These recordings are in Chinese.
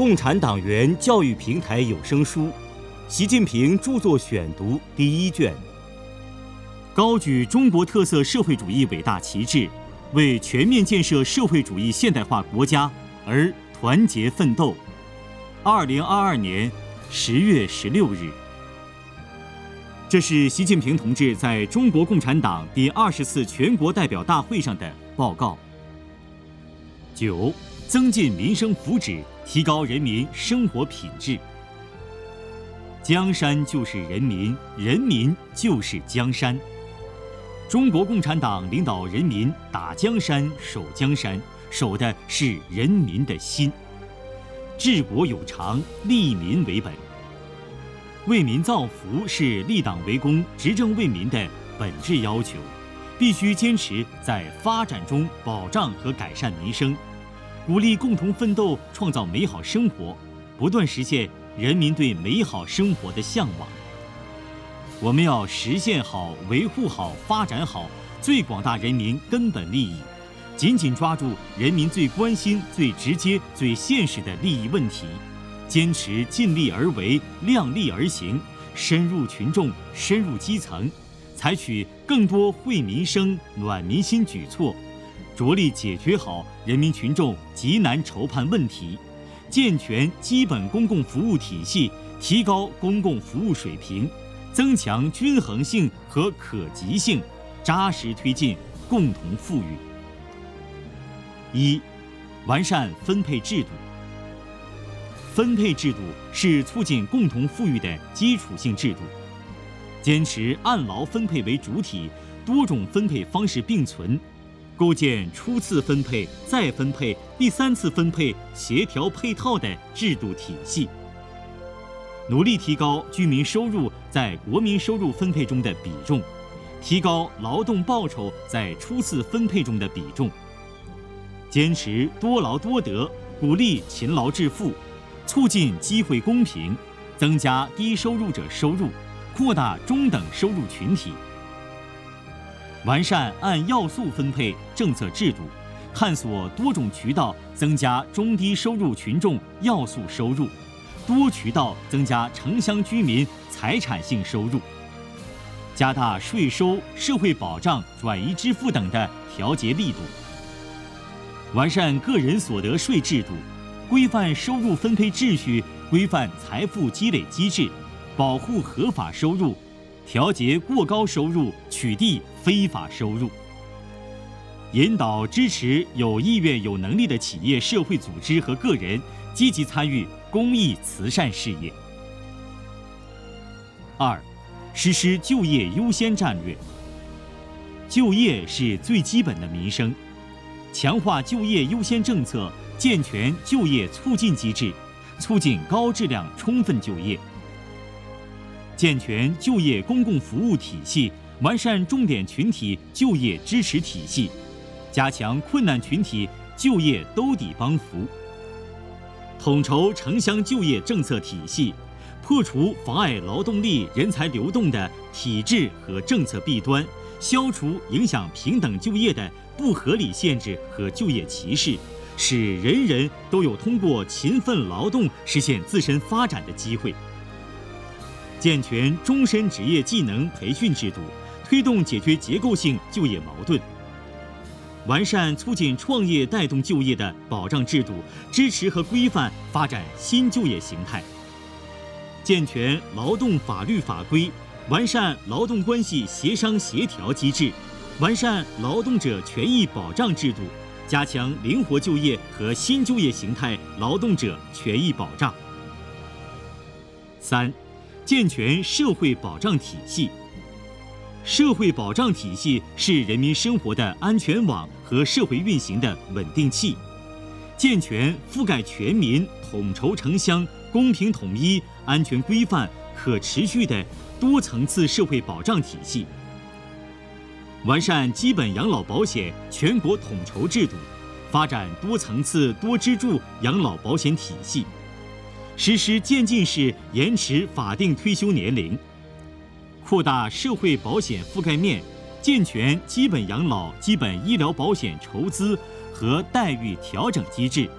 共产党员教育平台有声书，习近平著作选读第1卷。高举中国特色社会主义伟大旗帜，为全面建设社会主义现代化国家而团结奋斗。2022年10月16日，这是习近平同志在中国共产党第20次全国代表大会上的报告。9. 增进民生福祉，提高人民生活品质。江山就是人民，人民就是江山。中国共产党领导人民打江山、守江山，守的是人民的心。治国有常，利民为本。为民造福是立党为公、执政为民的本质要求，必须坚持在发展中保障和改善民生，鼓励共同奋斗，创造美好生活，不断实现人民对美好生活的向往。我们要实现好、维护好、发展好最广大人民根本利益，紧紧抓住人民最关心、最直接、最现实的利益问题，坚持尽力而为、量力而行，深入群众、深入基层，采取更多惠民生、暖民心举措，着力解决好人民群众急难愁盼问题，健全基本公共服务体系，提高公共服务水平，增强均衡性和可及性，扎实推进共同富裕。1. 完善分配制度。分配制度是促进共同富裕的基础性制度，坚持按劳分配为主体，多种分配方式并存，构建初次分配、再分配、第3次分配协调配套的制度体系，努力提高居民收入在国民收入分配中的比重，提高劳动报酬在初次分配中的比重，坚持多劳多得，鼓励勤劳致富，促进机会公平，增加低收入者收入，扩大中等收入群体。完善按要素分配政策制度，探索多种渠道增加中低收入群众要素收入，多渠道增加城乡居民财产性收入，加大税收、社会保障、转移支付等的调节力度。完善个人所得税制度，规范收入分配秩序，规范财富积累机制，保护合法收入，调节过高收入，取缔非法收入。引导支持有意愿有能力的企业社会组织和个人积极参与公益慈善事业。2. 实施就业优先战略。就业是最基本的民生，强化就业优先政策，健全就业促进机制，促进高质量充分就业。健全就业公共服务体系，完善重点群体就业支持体系，加强困难群体就业兜底帮扶。统筹城乡就业政策体系，破除妨碍劳动力人才流动的体制和政策弊端，消除影响平等就业的不合理限制和就业歧视，使人人都有通过勤奋劳动实现自身发展的机会。健全终身职业技能培训制度，推动解决结构性就业矛盾。完善促进创业带动就业的保障制度，支持和规范发展新就业形态。健全劳动法律法规，完善劳动关系协商协调机制，完善劳动者权益保障制度，加强灵活就业和新就业形态劳动者权益保障。3. 健全社会保障体系。社会保障体系是人民生活的安全网和社会运行的稳定器，健全覆盖全民、统筹城乡、公平统一、安全规范、可持续的多层次社会保障体系。完善基本养老保险全国统筹制度，发展多层次多支柱养老保险体系，实施渐进式延迟法定退休年龄，扩大社会保险覆盖面，健全基本养老、基本医疗保险筹资和待遇调整机制，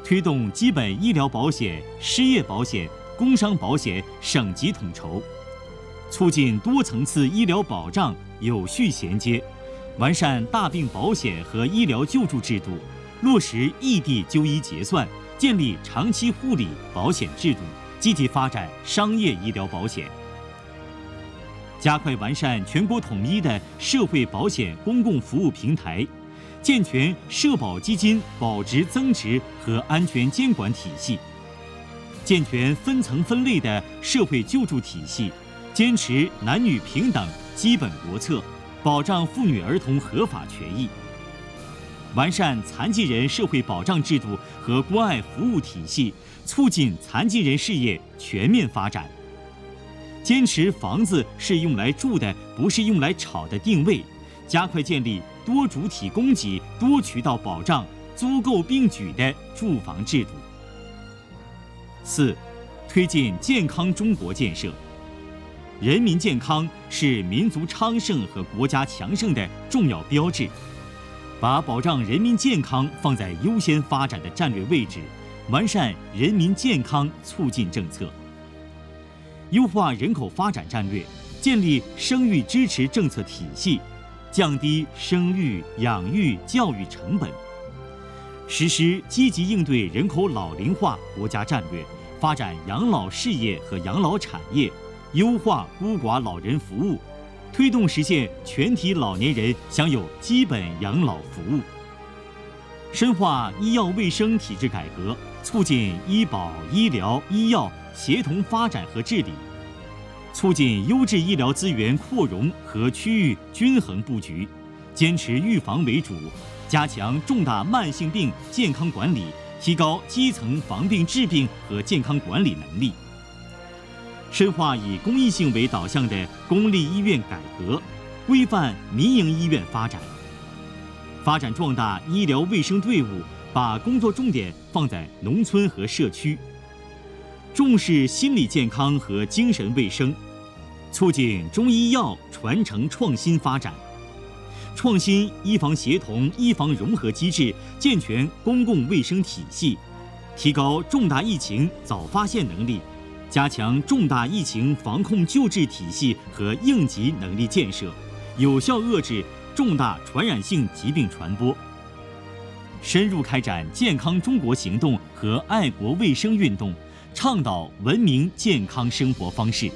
推动基本医疗保险、失业保险、工伤保险省级统筹，促进多层次医疗保障有序衔接，完善大病保险和医疗救助制度，落实异地就医结算，建立长期护理保险制度，积极发展商业医疗保险。加快完善全国统一的社会保险公共服务平台，健全社保基金保值增值和安全监管体系，健全分层分类的社会救助体系，坚持男女平等基本国策，保障妇女儿童合法权益，完善残疾人社会保障制度和关爱服务体系，促进残疾人事业全面发展。坚持房子是用来住的，不是用来炒的定位，加快建立多主体供给、多渠道保障、租购并举的住房制度。4、推进健康中国建设。人民健康是民族昌盛和国家强盛的重要标志，把保障人民健康放在优先发展的战略位置，完善人民健康促进政策。优化人口发展战略，建立生育支持政策体系，降低生育、养育、教育成本，实施积极应对人口老龄化国家战略，发展养老事业和养老产业，优化孤寡老人服务，推动实现全体老年人享有基本养老服务。深化医药卫生体制改革，促进医保、医疗、医药协同发展和治理，促进优质医疗资源扩容和区域均衡布局，坚持预防为主，加强重大慢性病健康管理，提高基层防病治病和健康管理能力。深化以公益性为导向的公立医院改革，规范民营医院发展，发展壮大医疗卫生队伍，把工作重点放在农村和社区，重视心理健康和精神卫生，促进中医药传承创新发展，创新医防协同、医防融合机制，健全公共卫生体系，提高重大疫情早发现能力，加强重大疫情防控救治体系和应急能力建设，有效遏制重大传染性疾病传播。深入开展健康中国行动和爱国卫生运动，倡导文明健康生活方式。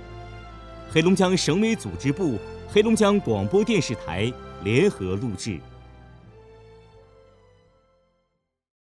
黑龙江省委组织部、黑龙江广播电视台联合录制。